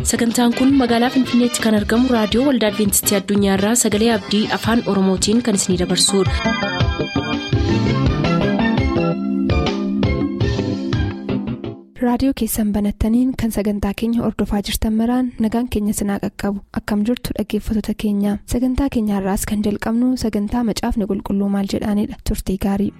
Sagantaan kun magaalaa Finfinneetti kan argamu raadiyoo Waldaa Adventistii Addunyaarraa Sagalee Abdii Afaan Oromootiin kan isinidabarsudha. Raadiyoo keessan banattaniin kan sagantaa keenya hordofaa jirtan maraan nagaan keenya sinaa qaqqabu akkam jirtu dhaggeeffattoota keenya. Sagantaa keenyaarraas kan jalqabnu sagantaa macaafni qulqulluu maal jedhaanidha. Turtii gaarii.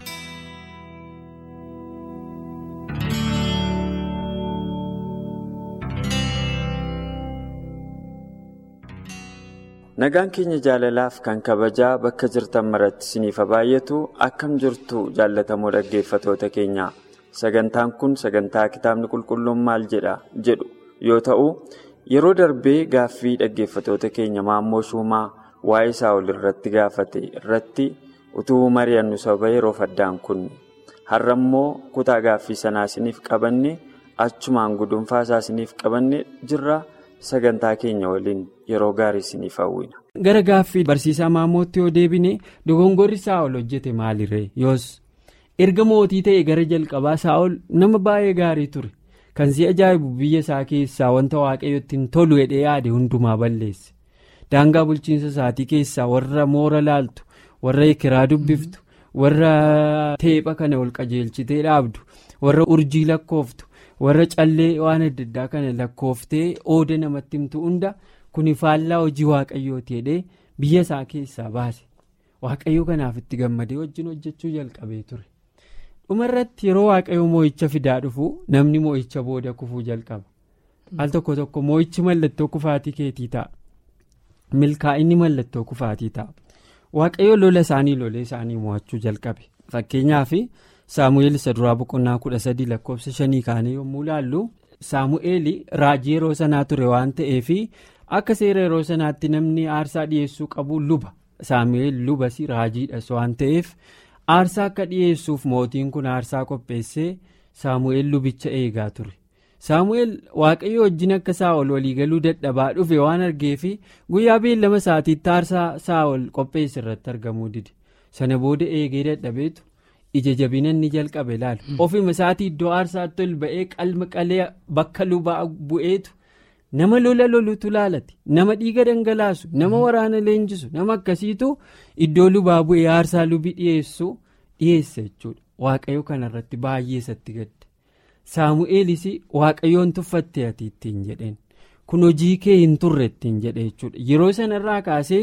Nagaan keenya jaalalaaf kan kabajaa bakka jirtan maratti isiniif baay'atu akkam jirtu jaallatamoo dhaggeeffattoota keenya. Sagantaan kun sagantaa kitaabni qulqulluun maal jedha jedhu yoo ta'u yeroo darbee gaaffii dhaggeeffattoota keenya Maammoo Shumaa waa'ee Saa'ol irratti gaafate irratti utuu mari'annu sababa yeroo faddaan kun har'a immoo kutaa gaaffii sanaa isiniif qabanne achumaan gudunfaa isaa isiniif qabanne jirra. Sagantaa keenya waliin yeroo gaarii isiniif hawwina. Gara gaaffii barsiisaa Maammootti yoo deebine dogongorri Saa'ol hojjete maalirree yoos erga mootii ta'e gara jalqabaa Saa'ol nama baay'ee gaarii ture kan si ajaa'ibu biyya isaa keessaa wanta waaqayyotti hin tolu jedhee yaade hundumaa balleesse. Daangaa bulchiinsa isaatii keessaa warra moora laaltu warra ekeraa dubbiftu warra teepha kana ol qajeelchitee dhaabdu warra urjii lakkooftu. Warra callee waan adda addaa kana lakkooftee ooda namatti himtu hunda kuni faallaa hojii waaqayyooti jedhee biyya isaa keessaa baase. Waaqayyoo kanaaf itti gammadee wajjin hojjechuu jalqabee ture. Dhumarratti yeroo waaqayyoo moo'icha fidaa dhufu namni moo'icha booda kufuu jalqaba. Al tokko tokko moo'ichi mallattoo kufaatii keetii ta'a. Milkaa'inni mallattoo kufaatii ta'a. Waaqayyoo lola isaanii mo'achuu jalqabe. Fakkeenyaaf. Saamu'eel isa duraa boqonnaa 13 lakkoofsa 5 kaanii yommuu ilaallu Saamu'eel raajii yeroo sanaa ture waan ta'eef akka seera yeroo sanaatti namni aarsaa dhiyeessuu qabu luba. Saamu'eel lubas raajiidhas waan ta'eef aarsaa akka dhiyeessuuf mootiin kun aarsaa qopheessee Saamu'eel lubicha eegaa ture. Saamu'eel waaqayyo wajjin akka Saa'ol waliigaluu dadhabaa dhufe waan argeef guyyaa beellama isaatiitti aarsaa Saa'ol qopheesse irratti argamuu dide. Sana booda eegee dadhabeetu. Ija jabina inni jalqabe ilaalu. Ofuma isaatii iddoo aarsaatti ol ba'ee qalma qalee bakka lubaa bu'eetu nama lola lolutu laalate. Nama dhiiga dhangalaasu, nama waraana leenjisu, nama akkasiitu iddoo lubaa bu'ee aarsaa lubi dhiyeessa jechuudha. Waaqayyo kanarratti baay'ee isatti gadde. Saamu'eelis waaqayyoon tuffatte ati ittiin jedheen. Kun hojii kee hin turre ittiin jedhe jechuudha. Yeroo sanarraa kaasee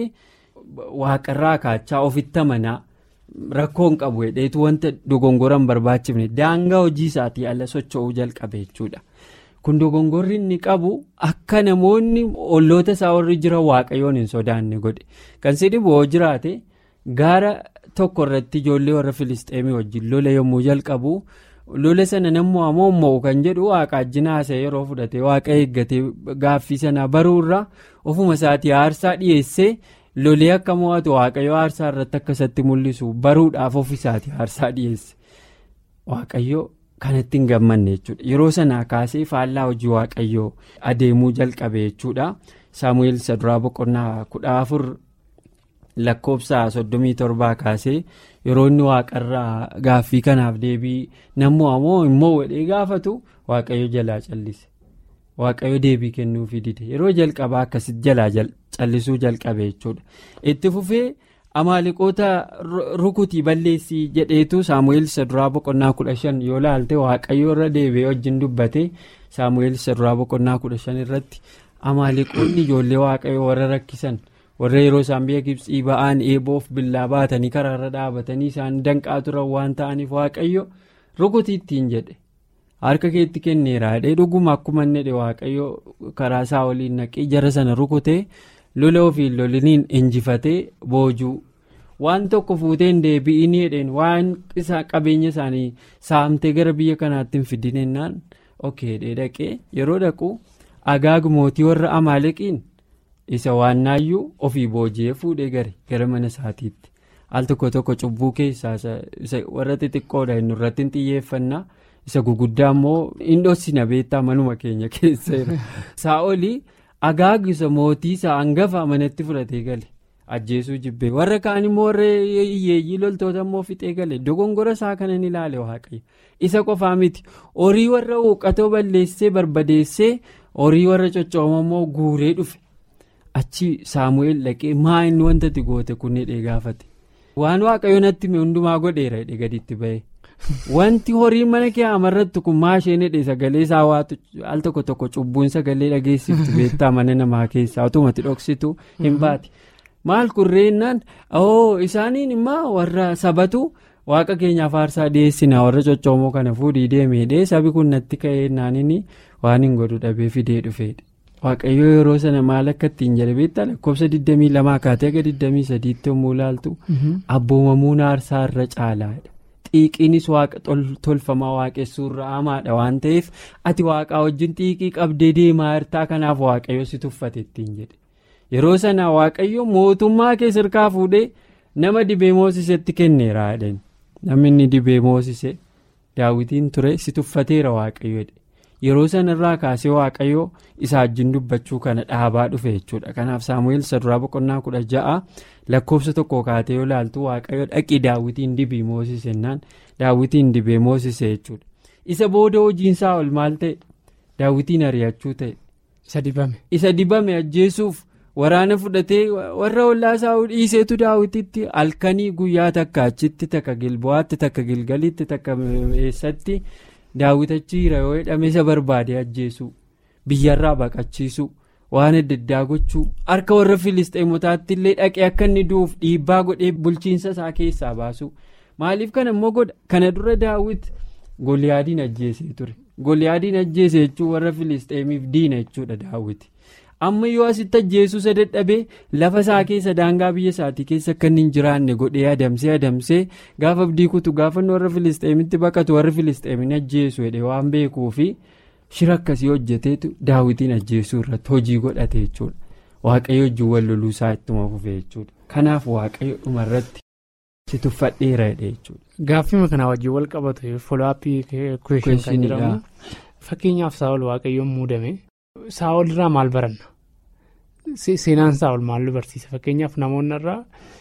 waaqarraa kaachaa ofitti amanaa. Rakkoon qabu hedheetu wanta dogongoran barbaachifne daangaa hojii isaatii ala socho'uu jalqabe jechuudha. Kun dogongorri inni qabu akka namoonni olloota isaa warri jiran waaqayyoon hin sodaanne godhe. Kan si dhibu yoo jiraate gaara tokko irratti ijoollee warra Filisxeemii wajjin lola yommuu jalqabu lola sana nammoo ammoo kan jedhu waaqa ajjinaa isa yeroo fudhate waaqa eeggatee gaaffii sana baruurraa ofuma isaatii aarsaa dhiyeessee. Lolee akka mo'atu waaqayyo aarsaa irratti akkasatti mul'isu baruudhaaf ofiisaati aarsaa dhiyeesse. Waaqayyo kanatti hin gammanne jechuudha. Yeroo sanaa kaasee faallaa hojii waaqayyoo adeemuu jalqabe jechuudha. Saamu'eel isa duraa boqonnaa 14 lakkoofsa 37 kaasee yeroo inni waaqarraa gaaffii kanaaf deebii nammoo ammoo immoo wadhee gaafatu waaqayyo jalaa callise. Waaqayyo deebii kennuufii dide yeroo jalqabaa akkasitti jalaa callisuu jalqabe jechuudha. Itti fufee amaaliqoota rukutii balleessii jedheetu Saamu'eel isa duraa boqonnaa 15 yoo laalte waaqayyo irra deebi'ee wajjin dubbate Saamu'eel isa duraa boqonnaa 15 irratti amaaliqoonni ijoollee waaqayyo warra rakkisan warra yeroo isaan biyya Gibxii ba'an eeboof billaa baatanii karaarra dhaabatanii isaan danqaa turan waan ta'aniif waaqayyo rukutii ittiin jedhe. Harka keetti kenneera jedhee dhuguma akkuma inni waaqayyo karaa isaa waliin naqee jara sana rukutee lola ofiin loliniin injifatee boojuu waan tokko fuutee hin deebi'inii jedheen waan qabeenya isaanii saamtee gara biyya kanaatti hin fidinennaan okeedhee dhaqee yeroo dhaqu Agaag mootii warra Amaaleqiin isa waan naayyuu ofii booji'ee fuudhee gara mana isaatiitti al tokko cubbuu keessaa warra xixiqqoodha inni irratti hin xiyyeeffannaa. Isa guguddaa immoo indhoosina beektaa manuma keenya keessa jira. Saa'olii Agaag isa mootii isaa hangafa manatti fudhatee gale ajjeesuu jibbee warra kaan immoo warra hiyyeeyyii loltoota immoo fixee gale dogongora isaa kanan ilaale waaqayyo isa qofaa miti horii warra huuqqatoo balleessee barbadeessee horii warra coccoomamoo guuree dhufe achi saamu'eel dhaqee maa inni wanta itti goote kun hidhee gaafate waan waaqayyo natti hundumaa godheera hidhee gaditti ba'e. Wanti horii mana kee amarratti kun maa isheen hidhee sagalee isaa waatu al tokko tokko cubbuun sagalee dhageessiftu beektaa mana namaa keessaa otomatti dhoksitu hin baate maal kurreennaan isaaniin immoo warra sabatu waaqa keenyaaf aarsaa dhiyeessinaa warra coccoomoo kana fuudhii deemee sabi kun natti ka'ee naanini waan hin godhu dhabee fidee dhufeedha. Waaqayyo yeroo sana maal akka ittiin jedhe beektaa lakkoofsa 22 kaatee aga 23tti yommuu ilaaltu abboomamuun aarsaa irra caalaadha. Xiiqiinis waaqa tolfamaa waaqessuurra hamaadha waan ta'eef ati waaqaa wajjin xiiqii qabdee deemaa jirtaa kanaaf waaqayyo si tuffate ittiin jedhe yeroo sana waaqayyo mootummaa kee sirkaa fuudhee nama dibee moosisetti kenneera jedhan namni inni dibee moosise Daawitiin ture si tuffateera waaqayyo yeroo sanarraa kaasee waaqayyo isa wajjin dubbachuu kana dhaabaa dhufe jechuudha. Kanaaf saamu'eel saduraa boqonnaa 16 lakkoofsa 1 kaatee yoo ilaaltu waaqayyo dhaqii Daawitiin dibii moosisennaan Daawitiin dibee moosise jechuudha. Isa booda hojiin Saa'ol maal ta'e Daawitiin ari'achuu ta'e isa dibame ajjeesuuf waraana fudhatee warra ollaa Saa'ol dhiiseetu Daawititti halkanii guyyaa takka achitti takka Gilbo'aatti takka Gilgalitti takka eessatti Daawitachi yoo hidhame isa barbaade ajjeesuu biyyarraa baqachiisuu waan adda addaa gochuu harka warra Filisxeemotaatti illee dhaqee akka inni du'uuf dhiibbaa godhee bulchiinsa isaa keessaa baasu maaliif kana immoo godha kana dura Daawit Goliyaadiin ajjeesee ture Goliyaadiin ajjeesee jechuun warra Filisxeemiif diina jechuudha Daawit amma yoo asitti ajjeesuu isa dadhabee lafa isaa keessa daangaa biyya isaatii keessa akka inni hin jiraanne godhee adamsee gaafa abdii kutu gaafa warra Filisxeemitti baqatu warra Filisxeemin ajjeesu jedhee waan beekuufi shira akkasii hojjeteetu Daawitiin ajjeesuu irratti hojii godhate jechuudha. Waaqayyo wajjin wal loluu isaa ittuma fufe jechuudha. Kanaaf waaqayyo dhumarratti si tuffadheera jechuudha. Gaaffii kanaa wajjin wal qabatu folaappii question kan jedhamu fakkeenyaaf Saa'ol waaqayyoon muudame. Saa'ol irraa maal baranna? Seenaan Saa'ol maal nu barsiisa? Fakkeenyaaf namoonni irraa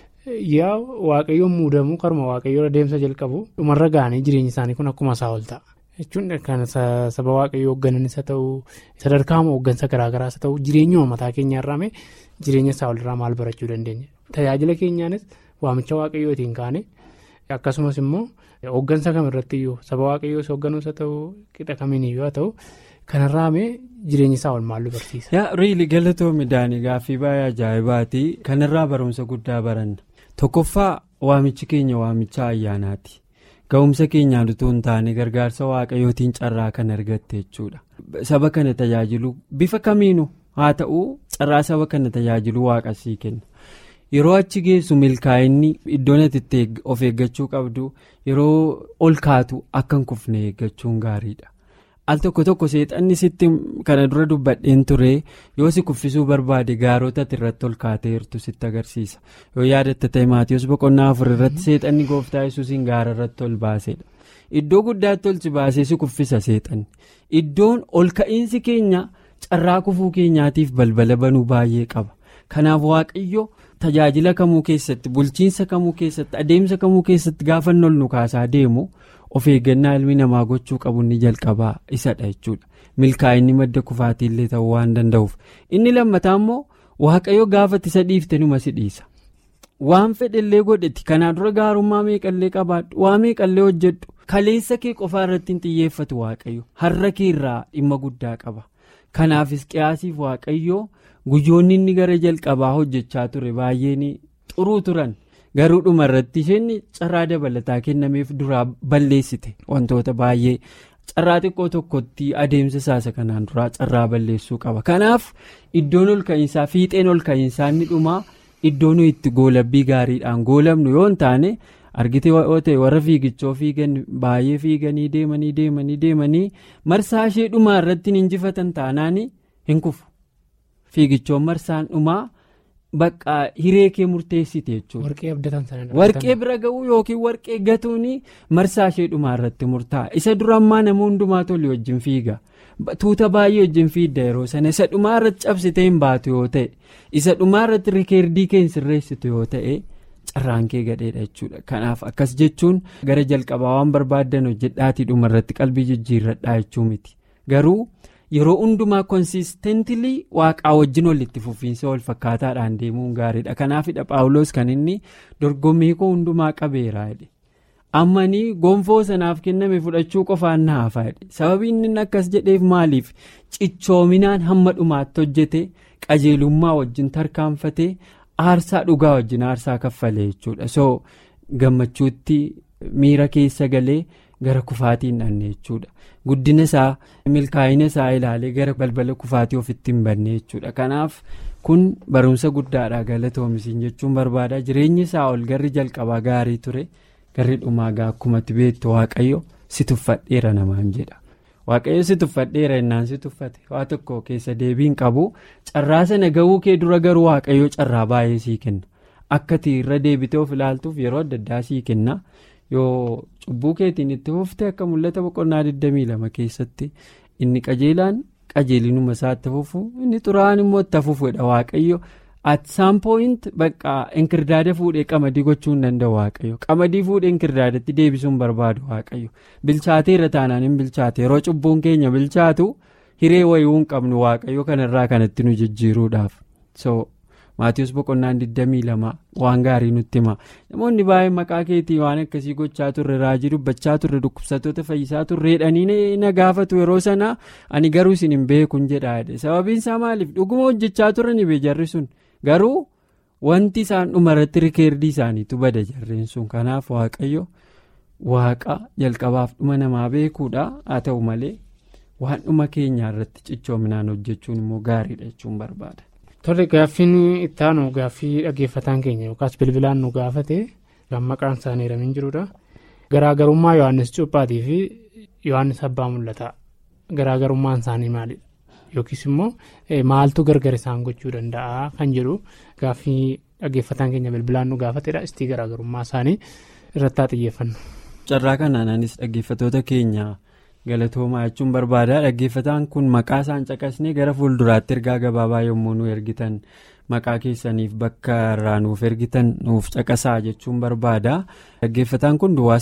yaa waaqayyoon muudamu karuma waaqayyoo adeemsa jalqabu dhumarra ga'anii jireenyi isaanii kun akkuma Saa'ol ta'a. Jechuun kan saba waaqayyoo hooggananis haa ta'u sadarkaa hooggansa garaagaraas haa ta'u jireenyuma mataa keenyaa irraa jireenya Saa'ol irraa maal barachuu dandeenya? Tajaajila keenyaanis waamicha waaqayyootiin kaane akkasumas immoo hooggansa kamirratti iyyuu saba waaqayyoos hoogganuus haa ta'u qixa kamiiniyyuu haa ta'u. Kanarraa jireenya Saa'ol maal nu barsiisa? Riili galatoomii daanii gaaffii baay'ee ajaa'ibaati. Kanarraa barumsa guddaa baranna. Tokkoffaa waamichi keenya waamicha ayyaanaati. Ga'umsa keenyaan utuu hin taane gargaarsa waaqayyootiin carraa kan argatte jechuudha. Saba kana tajaajilu bifa kamiinuu haa ta'u carraa saba kana tajaajilu waaqa sii kenna. Yeroo achi geessu milkaa'inni iddoon ati of eeggachuu qabdu yeroo ol kaatu akka hin kufne eeggachuun gaariidha. Al tokko seexanni sitti kana dura dubbadheen ture yoo si kuffisuu barbaade gaarota irratti ol kaateertu sitti agarsiisa. Yoo yaadatta ta'e Maatiyus boqonnaa 4 irratti seexanni gooftaa Yesuusiin gaara irratti ol baasedha. Iddoo guddaatti ol si baasee si kuffisa seexanni. Iddoon ol ka'iinsi keenya carraa kufuu keenyaatiif balbala banuu baay'ee qaba. Kanaaf waaqayyo tajaajila kamuu keessatti bulchiinsa kamuu keessatti adeemsa kamuu keessatti gaafa ol nu kaasaa deemu. Of eeggannaa ilmi namaa gochuu qabu inni jalqabaa isadha jechuudha. Milkaa'inni madda kufaatiillee ta'uu waan danda'uuf. Inni lammataa immoo waaqayyo gaafatti isa dhiifte numa si dhiisa. Waan fedhellee godhetti kanaa dura gaarummaa meeqallee qabaadhu waa meeqallee hojjedhu kaleessa kee qofaa irratti hin xiyyeeffatu waaqayyo har'a kee irraa dhimma guddaa qaba. Kanaaf Hisqiyaasiif waaqayyo guyyoonni inni gara jalqabaa hojjechaa ture baay'een xuruu turan. Garuu dhuma irratti isheen carraa dabalataa kennameef duraa balleessite wantoota baay'ee carraa xiqqoo tokkotti adeemsa isaasa kanaan duraa carraa balleessuu qaba. Kanaaf iddoon ol ka'iinsaa fiixeen ol ka'iinsaa inni dhumaa iddoo nuyi itti goolabbii gaariidhaan goolamnu yoo hin taane argite ta'e warra fiigichoo fiigan baay'ee fiiganii deemanii marsaa ishee dhumaa irratti hin injifatan taanaan hin kufu. Fiigichoon marsaan dhumaa. Bakka hiree kee murteessite jechuudha. Warqee abdatan sana. Warqee bira ga'uu yookiin warqee gatuun marsaa ishee dhumaa irratti murtaa'a. Isa dura ammaa nama hundumaa tole wajjin fiiga. Tuuta baay'ee wajjin fiidda yeroo sana isa dhumaa irratti cabsitee hin baatu yoo ta'e isa dhumaa irratti rikeerdii kee hin sirreessitu yoo ta'e carraan kee gadheedha jechuudha. Kanaaf akkas jechuun gara jalqabaa waan barbaaddan hojjedhaatii dhuma irratti qalbii jijjiirradhaa jechuu miti. Garuu yeroo hundumaa konsistentilii waaqaa wajjin walitti fufiinsa wal fakkaataadhaan deemuun gaariidha. Kanaafidha Phaawulos kan inni dorgommii koo hundumaa qabeera jedhe. Ammanii gonfoo sanaaf kenname fudhachuu qofaan na hafa jedhe. Sababii inni akkas jedheef maaliif cichoominaan hamma dhumaatti hojjete qajeelummaa wajjin tarkaanfatee aarsaa dhugaa wajjin aarsaa kaffalee jechuudha. So gammachuutti miira keessa galee gara kufaatiin dhanne jechuudha. Guddina isaa milkaa'ina isaa ilaalee gara balbala kufaatii ofitti hin banne jechuudha. Kanaaf kun barumsa guddaadha galatoomisiin jechuun barbaada. Jireenyi isaa ol garri jalqabaa gaarii ture. Garri dhumaa akkuma beektu waaqayyo si tuffadheera namaan jedha. Waaqayyo si tuffadheera innaan si tuffate waa tokko keessa deebiin qabu. Carraa sana ga'uu kee dura garuu waaqayyo carraa baay'ee sii kenna. Akkati irra deebitee of ilaaltuuf yeroo adda addaa sii kenna. Yoo cubbuu keetiin itti fufte akka mul'ata boqonnaa 22 keessatti inni qajeelaan qajeelinuma isaatti fufu inni xuraa'aan immoo itti fufuudha waaqayyo. At some point bakka inkirdaada fuudhee qamadii gochuu hin danda'u waaqayyo. Qamadii fuudhee inkirdaadatti deebisuun barbaadu waaqayyo. Bilchaatee irra taanaan hin bilchaate yeroo cubbuun keenya bilchaatu hiree wayii hin qabnu waaqayyo kanarraa kanatti nu jijjiiruudhaaf. So Maatiyus boqonnaan 22 waan gaarii nutti hima. Namoonni baay'een maqaa keetii waan akkasii gochaa turre raajii dubbachaa turre dhukkubsattoota fayyisaa turreedhanii na gaafatu yeroo sana ani garuu isin hin beekun jedhaadhe. Sababiin isaa maaliif dhuguma hojjechaa turre ni beejarri sun. Garuu wanti isaan dhumarratti rikeerdii isaaniitu bada jarreen sun. Kanaaf waaqayyo waaqa jalqabaaf dhuma namaa beekuudha. Haa ta'u malee waan dhuma keenyaa irratti cichoominaan hojjechuun immoo gaariidha jechuun barbaada. Tole gaaffiin itti aanu gaaffii dhaggeeffataan keenya yookaas bilbilaan nu gaafate kan maqaan isaanii hiramin jirudha. Garaagarummaa Yohaannis Cuuphaatii fi Yohaannis Abbaa Mul'ataa garaagarummaan isaanii maalidha? Yookiis immoo maaltu gargar isaan gochuu danda'a kan jedhu gaaffii dhaggeeffataan keenya bilbilaan nu gaafatedha. Istii garaagarummaa isaanii irratti haa xiyyeeffannu. Carraa kanaanis dhaggeeffatoota keenya galatoomaa jechuun barbaada. Dhaggeeffataan kun maqaa isaan caqasnee gara fuulduraatti ergaa gabaabaa yommuu nu ergitan maqaa keessaniif bakka irraa nuuf ergitan nuuf caqasaa jechuun barbaada. Dhaggeeffataan kun Duwwaa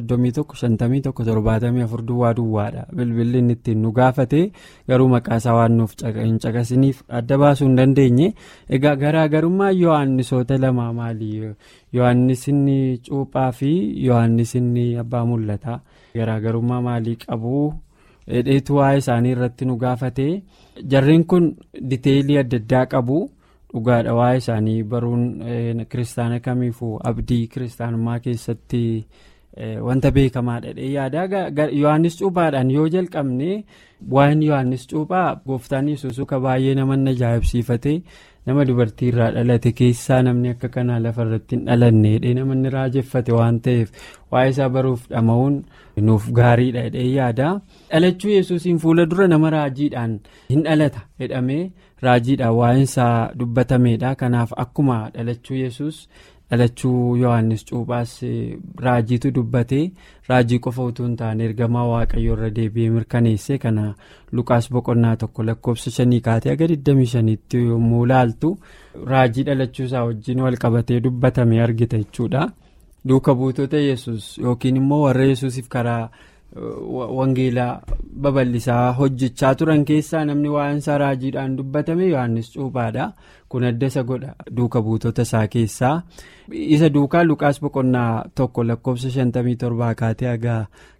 931 duwwaadha. Bilbilli inni ittiin nu gaafate garuu maqaa isaa waan nuuf hin caqasiniif adda baasuu hin dandeenye. Egaa garaagarummaa Yohaannisoota lamaa maali? Yohaannis inni Cuuphaa fi Yohaannis inni Abbaa Mul'ataa garaagarummaa maalii qabu? Dheetu waa'ee isaanii irratti nu gaafate. Jarreen kun diteelii adda addaa qabu. Dhugaadha waa'ee isaanii baruun kiristaana kamiifuu abdii kiristaanummaa keessatti wanta beekamaadha yaada. Yohaannis Cuuphaadhaan yoo jalqabne waa'een Yohaannis Cuuphaa gooftaan Yesuus ka baay'ee nama ajaa'ibsiifate nama dubartii irraa dhalate keessaa namni akka kanaa lafarratti hin dhalanne namni raajeffate waan ta'eef waa'ee isaa baruuf dhama'uun nuuf gaariidha yaada. Dhalachuu Yesuusiin fuula dura nama raajiidhaan hin dhalata jedhamee raajiidhaan waa'een isaa dubbatameedha. Kanaaf akkuma dhalachuu Yesuus dhalachuu Yohaannis Cuuphaas raajiitu dubbatee raajii qofa utuu hin taane ergamaa waaqayyo irra deebi'ee mirkaneesse. Kana Luqaas boqonnaa 1 lakkoofsa 5 kaatee aga 25tti yommuu ilaaltu raajii dhalachuu isaa wajjin wal qabatee dubbatame argita jechuudha. Duuka buutota Yesuus yookiin immoo warra Yesuusiif karaa wangeelaa babal'isaa hojjechaa turan keessaa namni waa'een isaa raajiidhaan dubbatame Yohaannis Cuuphaadha. Kun adda isa godha duuka buutota isaa keessaa. Isa duukaa Luqaas boqonnaa 1 lakkoofsa 57 kaatee aga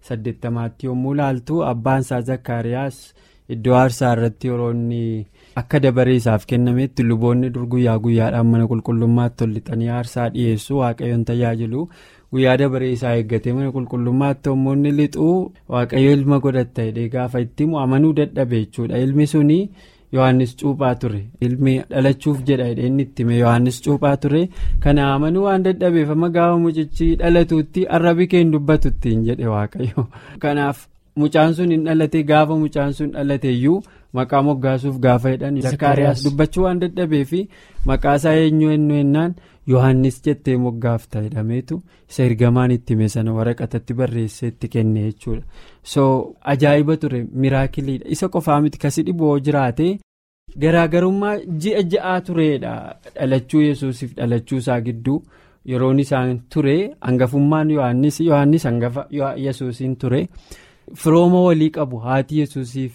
80tti yommuu ilaaltu abbaan isaa Zakkaariyaas iddoo aarsaa irratti yeroo inni akka dabaree isaaf kennametti luboonni dur guyyaa guyyaadhaan mana qulqullummaatti ol lixanii aarsaa dhiyeessu waaqayyoon tajaajilu. Guyyaa dabaree isaa eeggatee mana qulqullummaatti hommoonni lixuu waaqayyo ilma godhatta jedhee gaafa itti amanuu dadhabe jechuudha. Ilmi suni Yohaannis Cuuphaa ture. Ilmi dhalachuuf jedha jedhee inni itti hime Yohaannis Cuuphaa ture. Kana amanuu waan dadhabeef amma gaafa mucichi dhalatuutti arrabi kee hin dubbatutti hin jedhe waaqayyo. Kanaaf mucaan sun hin dhalate gaafa mucaan sun dhalateeyyuu maqaa moggaasuuf gaafa jedhan Zakkaariyaas dubbachuu waan dadhabeefi maqaa isaa eenyu ennaan Yohaannis jettee moggaafta jedhameetu isa ergamaan itti hime sana waraqatatti barreessee itti kenne jechuudha. So ajaa'iba ture miraakiliidha. Isa qofaa miti kasi dhiboo jiraate garaagarummaa ji'a ja'aa tureedha dhalachuu Yesuusiif dhalachuu isaa gidduu yeroon isaan ture hangafummaan Yohaannis hangafa Yesuusiin ture. Firooma walii qabu haati Yesuusii fi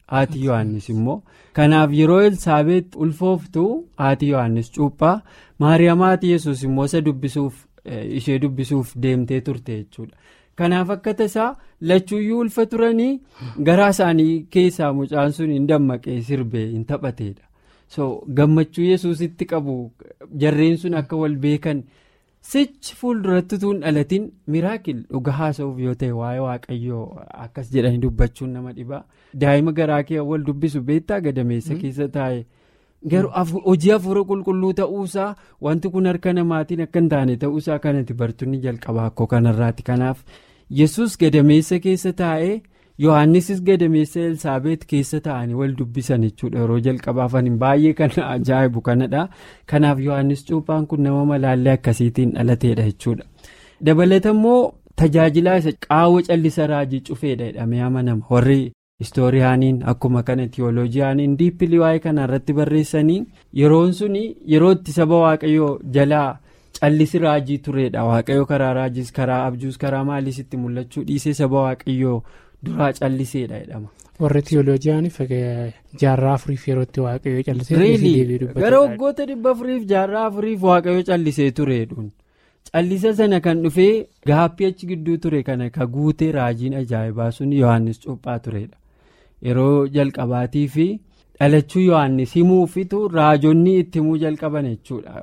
haati yohannis immoo kanaaf yeroo elsaabeet ulfooftu haati yohannis cuuphaa maariyaam haati yesus immoo isa ishee dubbisuuf deemtee turte jechuudha. Kanaaf akka tasaa lachuuyyuu ulfa turanii garaa isaanii keessaa mucaan sun hin dammaqee sirbee hin taphateedha. So gammachuu yesuusitti qabu jarreen sun akka wal beekan sichi fuulduratti tuun dhalatiin miraakil dhugaa haasa'uuf yoo ta'e waa'ee waaqayyoo akkas jedhanii dubbachuun nama dhibaa. Daa'ima garaa kee wal dubbisu beektaa gadameessa keessa taa'e. Garuu hojii hafuura qulqulluu ta'uusaa wanti kun harka namaatiin akka hin taane ta'uusaa kanatti bartoonni jalqabaa akkoo kanarraati. Kanaaf yesus gadameessa keessa taa'ee yohannisis gadameessa elsaabeet keessa taa'anii wal dubbisan jechuudha. Yeroo jalqabaafan baay'ee kan ajaa'ibu kanadha. Kanaaf yohannis cuuphaan kun nama malaallee akkasiitiin dhalateedha jechuudha. Dabalata immoo tajaajilaa isa qaawwa callisa raajii cufeedha jedhamee amanama. Warri istooriyaaniin akkuma kana tiyooloojiyaaniin diippilii waa'ee kana irratti barreessanii yeroon suni yeroo itti saba waaqayyoo jalaa callisi raajii tureedha. Waaqayyoo karaa raajiis karaa abjuus karaa maaliis itti mul'achuu dhiisee saba waaqayyoo duraa calliseedha jedhama. Warri tiyooloojiyaanii jaarraa afuriif yeroo itti waaqayyoo callisee gara waggoota 400 jaarraa afuriif waaqayyoo callisee tureedhuun. Callisa sana kan dhufee gaappii achi gidduu ture kana ka guutee raajiin ajaa'ibaa sun yohannis cuuphaa tureedha. Yeroo jalqabaatii fi dhalachuu yohannis himuufitu raajonni itti himuu jalqaban jechuudha.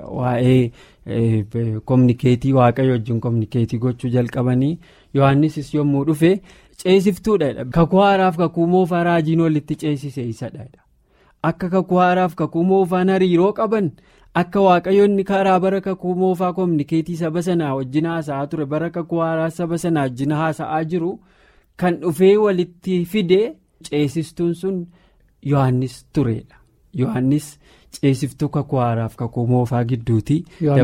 Waa'ee kominikeetii waaqayyo wajjin kominikeetii gochuu jalqabanii yohannisis yommuu dhufe ceesiftuudha. Kakuu haaraaf kakuu moofaa raajiin walitti ceesise isadha. Akka kakuu haaraaf kakuu moofaan hariiroo qaban. Akka waaqayyoonni karaa bara kakuu moofaa kominikeetii saba sanaa wajjin haasa'aa ture bara kakuu haaraa saba sanaa wajjin haasa'aa jiru kan dhufee walitti fide ceesistuun sun yohannis tureedha. Yohannis ceesiftuu kakuu haaraaf kakuu moofaa gidduuti.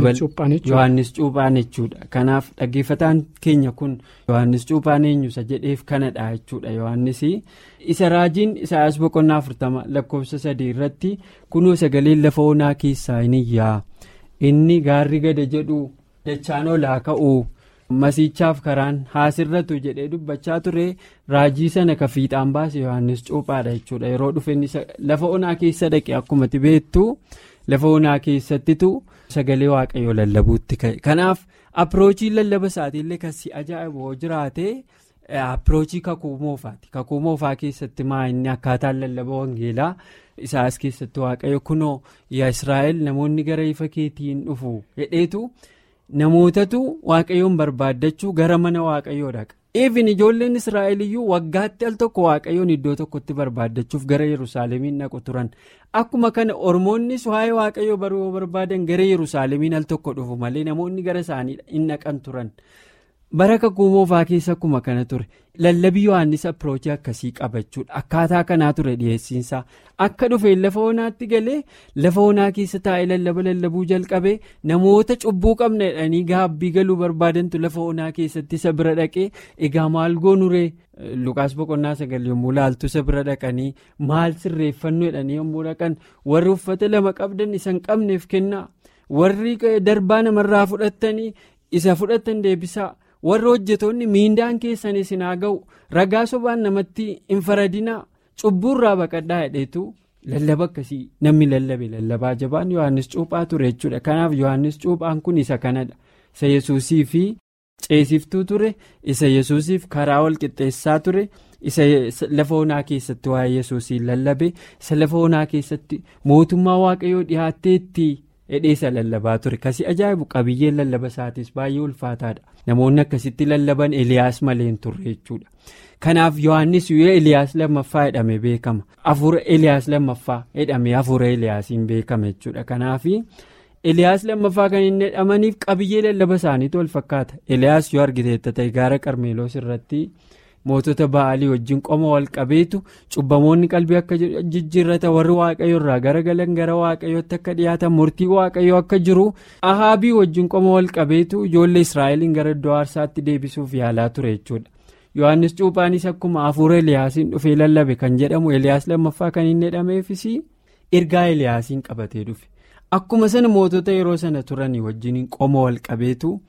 Yohannis cuuphaan jechuudha. Kanaaf dhaggeeffataan keenya kun yohannis cuuphaan eenyusa jedheef kanadha jechuudha. Yohannis isa raajiin Isaayaas boqonnaa 40 lakkoofsa 3 irratti kunoo sagaleen lafa onaa keessaa hin iyyaa inni gaarri gada jedhu dachaan olaa ka'u masiichaaf karaan haasirratu jedhee dubbachaa ture raajii sana ka fiixaan baase yohannis cuuphaadha jechuudha. Yeroo dhufe lafa onaa keessa dhaqe akkuma beektu lafa onaa keessattitu sagalee waaqayyoo lallabuutti ka'e. Kanaaf apiroochiin lallaba isaatiillee kan si ajaa'ibu jiraate. Apiroochii kakuu moofaati. Kakuu moofaa keessatti inni akkaataan lallaba wangeelaa isaas keessatti waaqayyo kunoo yaa Israa'el namoonni gara ifa keetiin dhufu hedheetu namootatu waaqayyoon barbaaddachuu gara mana waaqayyoo dhaqa. Even ijoolleen Israa'el iyyuu waggaatti al tokko waaqayyoon iddoo tokkotti barbaaddachuuf gara Yerusaalemiin dhaqu turan. Akkuma kana Ormoonnis waa'ee waaqayyoo baruu barbaadan gara Yerusaalemiin al tokko dhufu malee namoonni gara isaanii hin dhaqan turan. Bara kakuu moofaa keessa akkuma kana ture lallabii yohannis apiroochii akkasii qabachuudha. Akkaataa kanaa ture dhiyeessiinsaa akka dhufeen lafa onaatti galee lafa onaa keessa taa'ee lallabuu jalqabee namoota cubbuu qabna jedhanii gaabbii galuu barbaadantu lafa onaa keessatti isa bira dhaqee egaa maal goonuree Luqaas boqonnaa 9 yommuu laaltu isa bira dhaqanii maal sirreeffannu jedhanii yommuu dhaqan warri uffata 2 qabdan isa hin qabneef kennaa warri darbaa namarraa fudhattanii isa fudhatan deebisaa. Warri hojjetoonni miindaan keessan isin haa ga'u ragaa sobaan namatti hin faradinaa cubbuurraa baqadhaa jedheetu lallaba akkasii namni lallabaa jabaan yohannis cuuphaa ture jechuudha. Kanaaf yohannis cuuphaan kun isa kanadha. Isa yesuusii fi ceesiftuu ture isa yesuusiif karaa wal qixxeessaa ture isa lafa onaa keessatti waa'ee yesuusii lallabe isa lafa onaa keessatti mootummaa waaqayyoo dhiyaatteetti. Hedheessa lallabaa ture kasi ajaa'ibu qabiyyeen lallaba isaatis baay'ee ulfaataadha. Namoonni akkasitti lallaban Eliyaas malee hin turre jechuudha. Kanaaf yohannis yoo Eliyaas lammaffaa jedhame beekama. Hafuura Eliyaas lammaffaa jedhame hafuura Eliyaasiin beekama jechuudha. Kanaaf Eliyaas lammaffaa kan inni jedhamaniif qabiyyee lallaba isaaniitu wal fakkaata. Eliyaas yoo argiteetta ta'e gaara Qarmeeloos irratti mootota ba'aalii wajjin qoma wal qabeetu cubbamoonni qalbii akka jijjiirrata warri waaqayyo irraa garagalan gara waaqayyootti akka dhiyaatan murtii waaqayyoo akka jiru ahaabii wajjin qoma wal qabeetu ijoollee Israa'eliin gara iddoo aarsaatti deebisuuf yaalaa ture jechuudha. Yohannis cuuphaanis akkuma hafuura Eliyaasiin dhufee lallabe kan jedhamu Eliyaas lammaffaa kan inni jedhameefis ergaa Eliyaasiin qabatee dhufe. Akkuma sana mootota yeroo sana turanii wajjin qoma wal qabeetu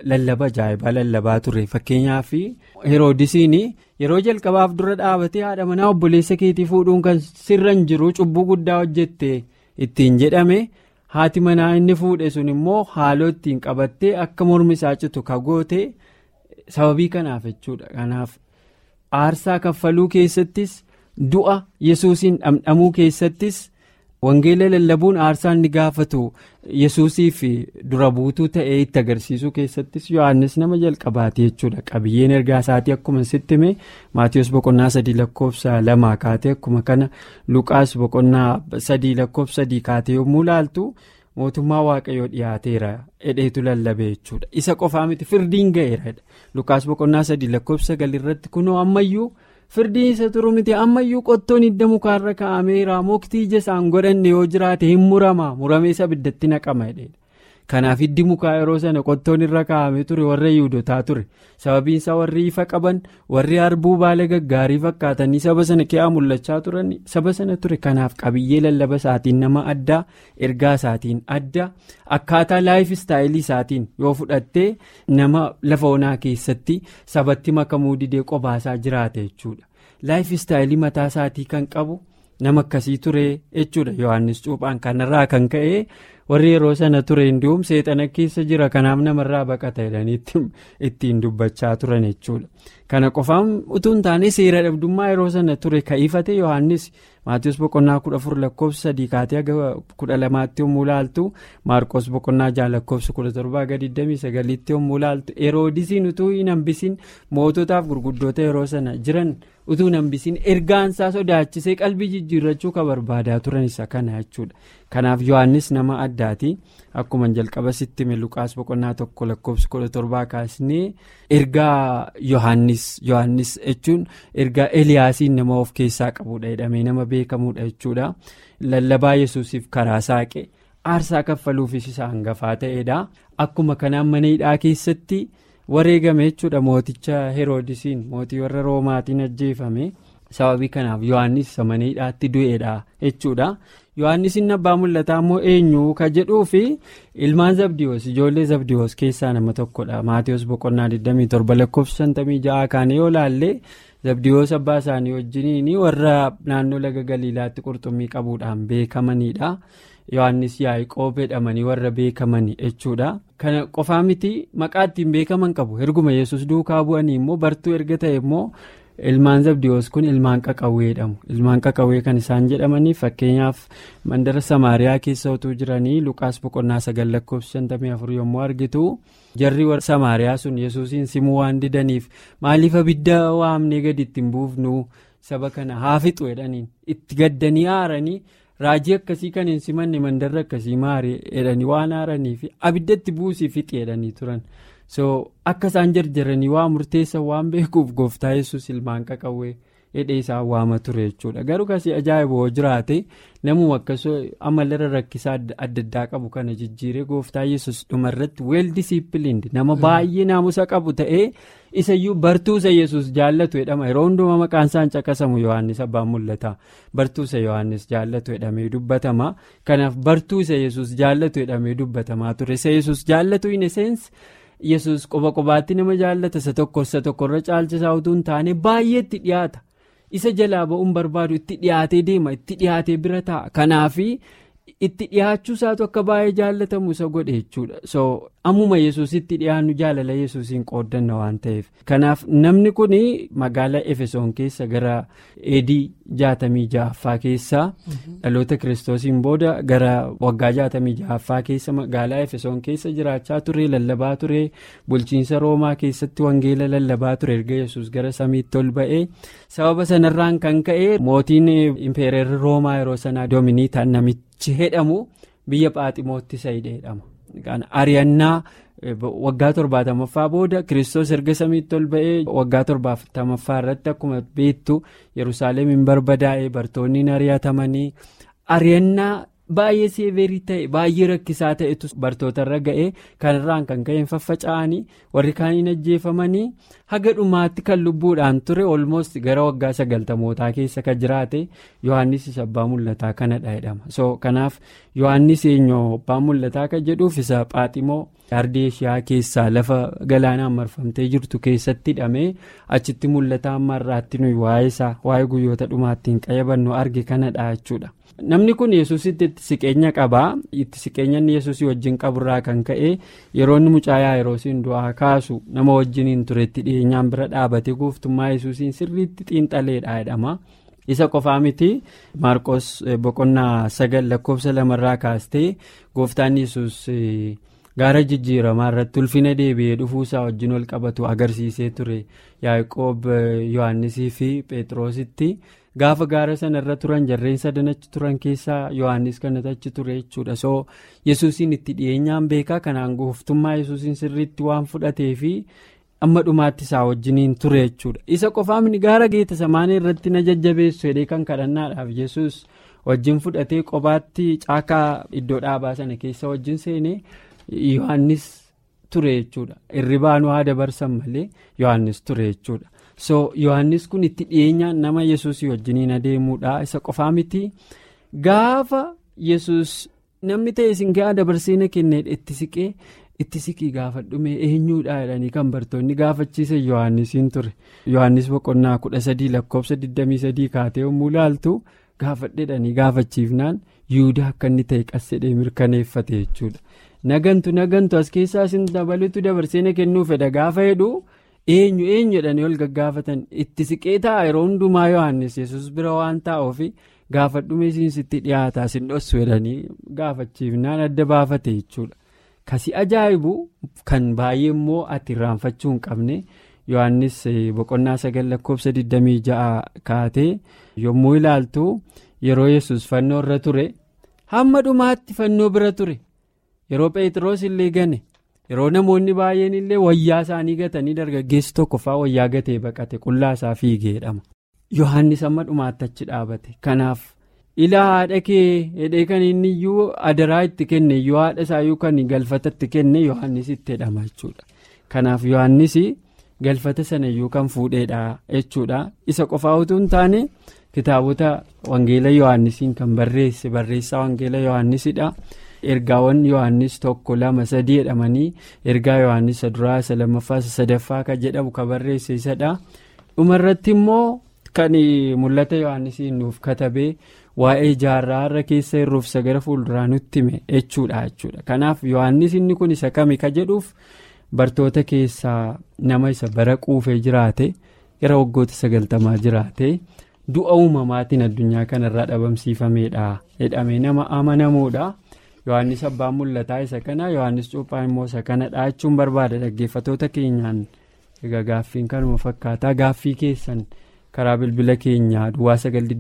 lallaba ajaa'ibaa lallabaa ture. Fakkeenyaaf Heroodisiin yeroo jalqabaaf dura dhaabatee haadha manaa obboleessa keetii fuudhuun kan sirra hin jiru cubbuu guddaa hojjette ittiin jedhame. Haati manaa inni fuudhe sun immoo haaloo ittiin qabattee akka mormi isaa citu kagoote sababii kanaaf jechuudha. Kanaaf aarsaa kaffaluu keessattis du'a Yesuusiin dhamdhamuu keessattis wangeela lallabuun aarsaa inni gaafatu Yesuusiif dura buutuu ta'ee itti agarsiisuu keessattis Yohaannis nama jalqabaati jechuudha. Qabiyyeen ergaa isaatii akkuma sitti hime Maatiyus boqonnaa 3:2 kaatee akkuma kana Luqaas boqonnaa 3:3 kaatee yommuu laaltu mootummaa waaqayyoo dhiyaateera jedheetu lallabe jechuudha. Isa qofaa miti firdiin ga'eera. Luqaas boqonnaa 3:9 irratti kunoo ammayyuu firdiin isa turu miti ammayyuu qottoon hidda mukaarra kaa'ameera muktii ija isaan godhanne yoo jiraate hin muramee isa biddatti naqama jedheedha. Kanaaf hiddi mukaa yeroo sana qottoon irra kaa'amee ture warra Yihuudootaa ture. Sababiin isaa warri ifa qaban warri harbuu baala gaggaarii fakkaatanii saba sana keessaa mul'achaa turan saba sana ture. Kanaaf qabiyyee lallaba isaatiin nama addaa ergaa isaatiin adda akkaataa laayif istaayilii isaatiin yoo fudhattee nama lafa onaa keessatti sabatti makamuu didee qobaasaa jiraate jechuudha. Laayif istaayilii mataa isaatii kan qabu nama akkasii ture jechuudha. Yohaannis Cuuphaan kanarraa kan ka'e warri yeroo sana ture hindi'uum seexana keessa jira kanaaf namarraa baqata jedhanii ittiin dubbachaa turan jechuudha. Kana qofaan utuu hin taane seera dhabdummaa yeroo sana ture ka'ifate Yohaannis Maatiyus boqonnaa 14:3 kaatee 12 yommuu laaltu Maarqos boqonnaa 6:17-29 yommuu laaltu Heroodisiin utuu hin hambisin moototaaf gurguddoota yeroo sana jiran utuu hin hambisin ergaansaa sodaachisee qalbii jijjiirrachuu kan barbaadaa turan isa kana jechuudha. Kanaaf Yohaannis nama addaati. Akkuma jalqaba sitti hime Luqaas boqonnaa 1:17 kaasnee ergaa Yohaannis jechuun ergaa Eliyaasiin nama of keessaa qabudha jedhamee nama beekamudha jechuudha. Lallabaa Yesuusiif karaa saaqe aarsaa kaffaluufis isa hangafaa ta'edha. Akkuma kanaan mana hidhaa keessatti wareegame jechuudha mooticha Heroodisiin mootii warra Roomaatiin ajjeefame. Sababii kanaaf Yohaannis isa mana hidhaatti du'eedha jechuudha. Yohaannis inni abbaa mul'ataa immoo eenyu ka jedhuu fi ilmaan Zabdiyoos ijoollee Zabdiyoos keessaa nama tokkodha. Maatiyus boqonnaa 27:56 kaane yoo laalle Zabdiyoos abbaa isaanii wajjiniin warra naannoo laga Galiilaatti qurxummii qabuudhaan beekamanidha. Yohaannis Yaaqoob jedhamanii warra beekamanii jechuudha. Kana qofaa miti maqaa ittiin beekaman qabu. Erguma Yesuus duukaa bu'anii immoo bartuu erga ta'e immoo ilmaan Zabdiyoos kun ilmaan qaqawwee jedhamu. Ilmaan qaqawwee kan isaan jedhamanii fakkeenyaaf mandara Samaariyaa keessa utuu jiranii Luqaas boqonnaa 9:54 yommuu argitu jarri warra Samaariyaa sun Yesuusiin simuu waan didaniif maaliif abidda waamnee gadi ittiin buufnu saba kana haa fixu jedhaniin itti gaddanii aaranii raajii akkasii kan hin simanne mandarra akkasii maari jedhanii waan aaraniif abiddatti buusii fixi jedhanii turan. So akka isaan jarjaranii waa murteessa waan beekuuf gooftaa Yesuus ilmaan qaqawwee hidhee isaan waama ture jechuudha. Garuu kasii ajaa'iboo jiraate namuma akkasoo amalarra rakkisaa adda addaa qabu kana jijjiiree gooftaa Yesuus dhumarratti well disciplined nama baay'ee naamusa qabu ta'ee isayyuu bartuusa Yesuus jaallatu jedhama. Yeroo hundumaa maqaan isaan caqasamu Yohaannis abbaan mul'ata. Bartuusa Yohaannis jaallatu jedhamee dubbatama. Kanaaf bartuusa Yesuus jaallatu jedhamee dubbatamaa ture. Isa Yesuus jaallatu in essence Yesuus qobaatti nama jaallata isa tokkorra caalchisaa utuu hin taane baay'eetti dhiyaata. Isa jalaa ba'uun barbaadu itti dhiyaatee deema itti dhiyaatee bira taa'a. Kanaafi itti dhiyaachuu isaatu akka baay'ee jaallatamu isa godhe jechuudha. So ammuma Yesuus itti dhiyaannu jaalala Yesuusiin qooddanna waan ta'eef. Kanaaf namni kun magaalaa Efesoon keessa gara eedii 66ffaa keessa dhaloota Kiristoosiin booda gara waggaa 66ffaa keessa magaalaa Efesoon keessa jiraachaa ture lallabaa ture bulchiinsa Roomaa keessatti wangeela lallabaa ture erga Yesuus gara samiitti ol ba'ee sababa sanarraan kan ka'e mootiin impeereerri Roomaa yeroo sanaa Doominiitaan namichi jedhamu biyya Phaaximootti Sayidee jedhama. Ari'annaa waggaa 70ffaa booda Kiristoos erga samiitti ol ba'ee waggaa 70ffaa irratti akkuma beektu Yerusaalemiin barbadaa'ee bartoonni ari'atamanii ari'annaa baay'ee seeverii ta'e baay'ee rakkisaa ta'etu bartootarra ga'e kanarraan kan ka'een faffaca'anii warri kaaniin ajjeefamanii haga dhumaatti kan lubbuudhaan ture olmost gara waggaa 90mootaa keessa kan jiraate Yohaannis isa abbaa mul'ataa kanadha jedhama. So kanaaf Yohaannis eenyoo abbaa mul'ataa kan jedhuuf isa Phaaximoo ardii Eshiyaa keessaa lafa galaanaan marfamtee jirtu keessatti hidhamee achitti mul'ataa amma irraatti nuyi waa'ee guyyoota dhumaatti hin qayyabannu arge kanadha jechuudha. Namni kun Yesuusitti itti siqeenya qabaa. Itti siqeenya inni Yesuusii wajjin qaburraa kan ka'e yeroo inni mucaa Yaa'iroosiin du'aa kaasu nama wajjiniin turetti dhiyeenyaan bira dhaabate gooftummaa Yesuusiin sirriitti xiinxaleedha jedhama. Isa qofaa miti Maarqos boqonnaa 9 lakkoofsa 2 kaastee gooftaan Yesuus gaara jijjiiramaa irratti ulfina deebi'ee dhufuusaa wajjin wal qabatu agarsiisee ture Yaaqoob Yohaannisii fi Phexrositti gaafa gaara sana irra turan jarreen sadan achi turan keessaa Yohaannis kanatti achi ture jechuudha. So Yesuusiin itti dhiyeenyaan beekaa kanaan gooftummaa Yesuusiin sirriitti waan fudhatee fi amma dhumaatti isaa wajjiniin ture jechuudha. Isa qofaa miti gaara Geetsemaanee irratti na jajjabeessu jedhee kan kadhannaadhaaf Yesuus wajjin fudhatee kophaatti caakaa iddoo dhaabaa sana keessa wajjin seenee Yohaannis ture jechuudha. Irribaan waa dabarsan malee Yohaannis ture jechuudha. So Yohaannis kun itti dhiyeenyaan nama Yesuusii wajjiniin adeemuudha. Isa qofaa miti gaafa Yesuus namni ta'e isin ga'a dabarseena kennee itti siqii gaafa dhume eenyuudha jedhanii kan bartoonni gaafachiisan Yohaannisiin ture. Yohaannis boqonnaa 13 lakkoofsa 23 kaatee yommuu ilaaltu gaafadheedhanii gaafachiifnaan Yihudaa akka inni ta'e qassedhee mirkaneeffate jechuudha. Nagantu as keessaa isin dabaluutu dabarseena kennuu fedha gaafa jedhu eenyu jedhanii ol gaggaafatan itti siqee ta'a yeroo hundumaa Yohaannis Yesuus bira waan taa'uuf gaafadhume isinsitti dhiyaataa isin dhossu jedhanii gaafachiifnaan adda baafate jechuudha. Kasi ajaa'ibu kan baay'ee immoo ati irraanfachuu hin qabne Yohaannis boqonnaa 9 lakkoofsa 26 kaatee yommuu ilaaltu yeroo Yesuus fannoo irra ture hamma dhumaatti fannoo bira ture. Yeroo Phexros illee gane yeroo namoonni baay'een illee wayyaa isaanii gatanii dargaggeessi tokko fa'aa wayyaa gatee baqate qullaa isaa fiigee jedhama. Yohaannis amma dhumaatti achi dhaabate. Kanaaf ilaa haadha kee hedhee kan inni iyyuu adaraa itti kenne iyyuu haadha isaayyuu kan galfata itti kenne Yohaannis itti jedhama jechuudha. Kanaaf Yohaannis galfata sana iyyuu kan fuudheedha jechuudha. Isa qofaa utuu hin taane kitaabota wangeela Yohaannisiin kan barreessaa wangeela Yohaannisidha. Ergaawwan Yohaannis 1, 2, 3 jedhamanii ergaa Yohaannis duraa 2ffaa 3ffaa kan jedhamu kan barreesse isadha. Dhumarratti immoo kan mul'ata Yohaannisiin nuuf katabee waa'ee jaarraa irra keessa irruuf sagara fuulduraa nutti hime jechuudha. Kanaaf Yohaannis inni kun isa kami ka jedhuuf bartoota keessaa nama isa bara quufee jiraate gara waggoota 90 jiraate du'a uumamaatiin addunyaa kanarraa dhabamsiifameedha jedhamee nama amanamuudha. Yohaannis abbaan mul'ataa isa kana Yohaannis cuuphaan immoo isa kanadha jechuun barbaada dhaggeeffatoota keenyaan. Egaa gaaffiin kanuma fakkaataa gaaffii keessan karaa bilbila keenyaa Duwwaa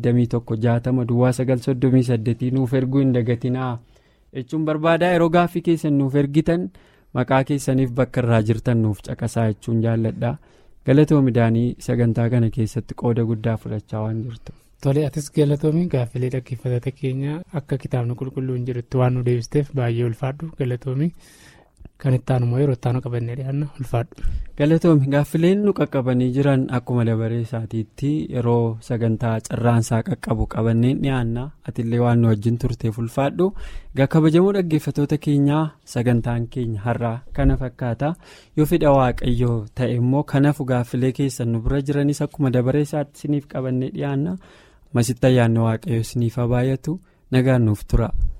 921 Duwwaa 938 nuuf erguu hin dagatinaa jechuun barbaada. Yeroo gaaffii keessan nuuf ergitan maqaa keessaniif bakka irraa jirtan nuuf caqasaa jechuun jaalladha. Galatoomi Daanii sagantaa kana keessatti qooda guddaa fudhachaa waan jirtu. Tole atis galatoomi gaaffilee dhaggeeffatoota keenya akka kitaabni qulqulluun jedhutti waan nu deebisteef baay'ee ulfaadhu galatoomi. Kan itti aanu yeroo itti aanu qabannee dhiyaanna ulfaadhu. Galatoomi gaaffileen nu qaqqabanii jiran akkuma dabaree isaatiitti yeroo sagantaa carraansaa qaqqabu qabanneen dhiyaanna atillee waan nu wajjin turteef ulfaadhu. Kabajamoo dhaggeeffatoota keenyaa sagantaan keenya har'aa kana fakkaata yoo fedha waaqayyoo ta'e immoo kanaaf gaaffilee keessan nu bira jiranis akkuma dabaree isaatti isiniif qabannee dhiyaanna masitti ayyaanni waaqayyoo isiniif haa baay'atu nagaan nuuf tura.